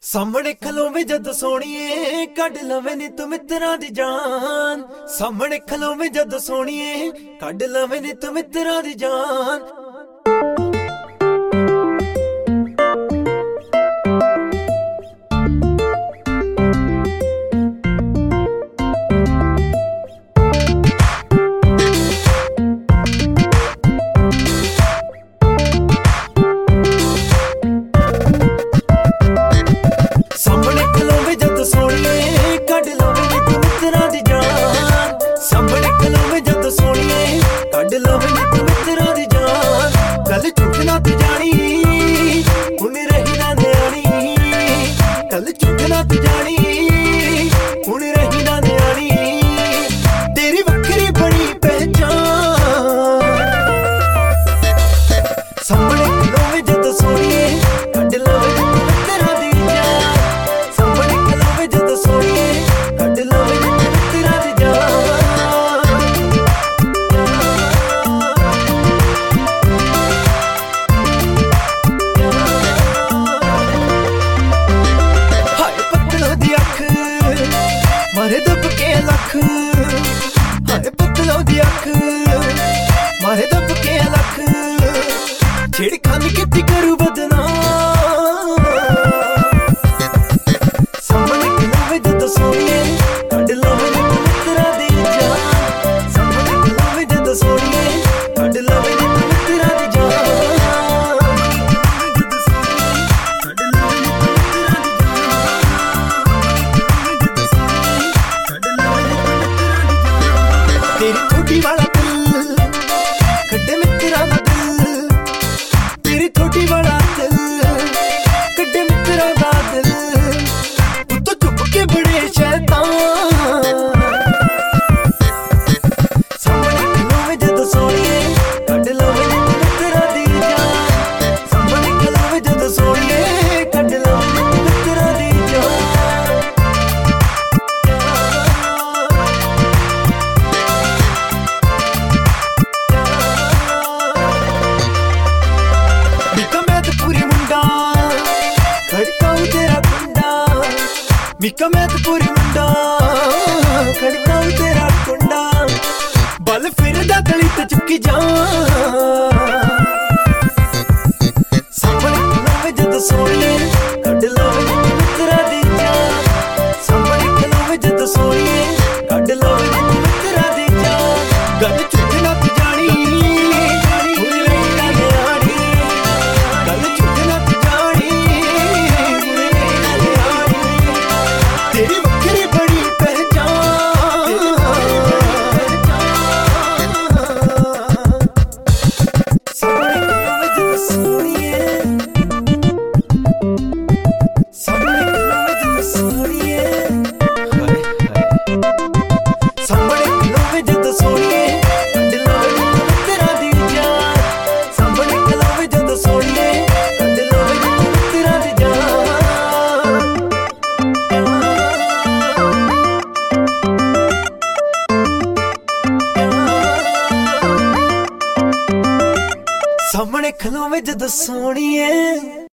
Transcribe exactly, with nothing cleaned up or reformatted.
ਸਾਹਮਣੇ ਖਲੋਵੇਂ ਜਦ ਸੋਹਣੀਏ ਕੱਢ ਲਵੇਂ ਨੀ ਤੂੰ ਮਿੱਤਰਾਂ ਦੀ ਜਾਨ। ਸਾਹਮਣੇ ਖਲੋਵੇਂ ਜਦ ਸੋਹਣੀਏ ਕੱਢ ਲਵੇਂ ਨੀ ਤੂੰ ਮਿੱਤਰਾਂ ਦੀ ਜਾਨ। ਕੱਢ ਲਵੇਂ ਨੀ ਤੂੰ ਮਿੱਤਰਾਂ ਦੀ ਜਾਨ। ਕੱਲ ਝੂਠ ਨਾ ਤੂੰ ਜਾਣੀ ਹੁਣ ਰਹੀ ਨਾ ਨਿਆਣੀ। ਕੱਲ ਝੂਠ ਨਾ ਤੂੰ ਜਾਣੀ ਹੁਣ ਰਹੀ ਨਾ ਨਿਆਣੀ। ਤੇਰੀ ਵੱਖਰੀ ਬੜੀ ਪਹਿਚਾਨ। ਸਾਹਮਣੇ ਖਲੋਵੇਂ ਜਦ ਸੋਹਣੀਏ ਕੱਢ ਲਵੇਂ ਨੀ ਤੂੰ ਮਿੱਤਰਾਂ ਦੀ ਜਾਨ। ਸਾਹਮਣੇ ਖਲੋਵੇਂ ਜਦ ਸੋਹਣੀਏ ਕੱਢ ਲਵੇਂ ਨੀ ਤੂੰ ਮਿੱਤਰਾਂ ਦੀ ਜਾਨ। ਮਾਰੇ ਦੱਬ ਕੇ ਲੱਖ ਹਾਏ ਪਤਲੋਂ ਦੀ ਅੱਖ ਮਾਰੇ ਦੱਬ ਕੇ ਲੱਖ। ਛੇੜਖਾਨੀ ਕੀਤੀ ਕਰੂ ਬਦਨਾਮ। ਸਾਹਮਣੇ ਖਲੋਵੇਂ ਜਦ ਸੋਹਣੀਏ ਕੱਢ ਲਵੇਂ ਨੀ ਤੂੰ ਮਿੱਤਰਾਂ ਦੀ ਜਾਨ। ਸਾਹਮਣੇ ਖਲੋਵੇਂ ਜਦ ਸੋਹਣੀਏ ਕੱਢ ਲਵੇਂ ਨੀ ਤੂੰ ਮਿੱਤਰਾਂ ਦੀ ਜਾਨ। ਤੇਰੀ ਥੋੜੀ ਵਾਲਾ ਦਿਲ ਕੱਢੇ ਮਿੱਤਰਾਂ ਦਾ ਦਿਲ। ਤੇਰੀ ਥੋੜੀ ਵਾਲਾ ਦਿਲ ਕੱਢੇ ਮਿੱਤਰਾਂ ਦਾ ਦਿਲ। ਉੱਤੋਂ ਚੁੱਪ ਕੇ ਬੜੇ ਸ਼ੈਤਾਨ। ਸਾਹਮਣੇ ਖਲੋਵੇਂ ਜਦ ਸੋਹਣੀਏ ਕੱਢ ਲਵੇਂ ਨੀ ਤੂੰ ਮਿੱਤਰਾਂ ਦੀ ਜਾਨ। ਸਾਹਮਣੇ ਖਲੋਵੇਂ ਜਦ ਸੋਹਣੀਏ ਕੱਢ ਲਵੇਂ ਨੀ ਤੂੰ ਮਿੱਤਰਾਂ ਦੀ ਜਾਨ। ਮਿੱਕਾ ਮਹਿਤਪੁਰੀ ਮੁੰਡਾ ਖੜਕਾਊ ਤੇਰਾ ਕੁੰਡਾ। ਬਲ ਫਿਰਦਾ ਗਲੀ ਤੇ ਚੁੱਕੀ ਜਾਨ। ਸਾਹਮਣੇ ਖਲੋਵੇਂ ਜਦ ਸੋਹਣੀਏ ਕੱਢ ਲਵੇਂ ਨੀ ਤੂੰ ਮਿੱਤਰਾਂ ਦੀ ਜਾਨ। ਸਾਹਮਣੇ ਖਲੋਵੇਂ ਜਦ ਸੋਹਣੀਏ ਕੱਢ ਲਵੇਂ ਨੀ ਤੂੰ ਮਿੱਤਰਾਂ ਦੀ ਜਾਨ। ਗੱਲ ਝੂਠ ਨਾ ਤੂੰ ਜਾਣੀ ਹੁਣ ਰਹੀ ਨਾ ਨਿਆਣੀ। ਗੱਲ ਝੂਠ ਨਾ ਤੂੰ ਜਾਣੀ ਹੁਣ ਰਹੀ ਨਾ ਨਿਆਣੀ। ਤੇਰੀ ਵੱਖਰੀ ਬੜੀ ਪਹਿਚਾਨ। ਸਾਹਮਣੇ ਖਲੋਵੇਂ ਜਦ ਸੋਹਣੀਏ ਸਾਹਮਣੇ ਖਲੋਵੇਂ ਜਦ ਸੋਹਣੀਏ ਹਾਏ ਹਾਏ। ਸਾਹਮਣੇ ਖਲੋਵੇਂ ਜਦ ਸੋਹਣੀਏ ਕੱਢ ਲਵੇਂ ਨੀ ਤੂੰ ਮਿੱਤਰਾਂ ਦੀ ਜਾਨ। ਸਾਹਮਣੇ ਖਲੋਵੇਂ ਜਦ ਸੋਹਣੀਏ ਕੱਢ ਲਵੇਂ ਨੀ ਤੂੰ ਮਿੱਤਰਾਂ ਦੀ ਜਾਨ। ਸਾਹਮਣੇ ਖਲੋਵੇਂ ਜਦ ਸੋਹਣੀਏ।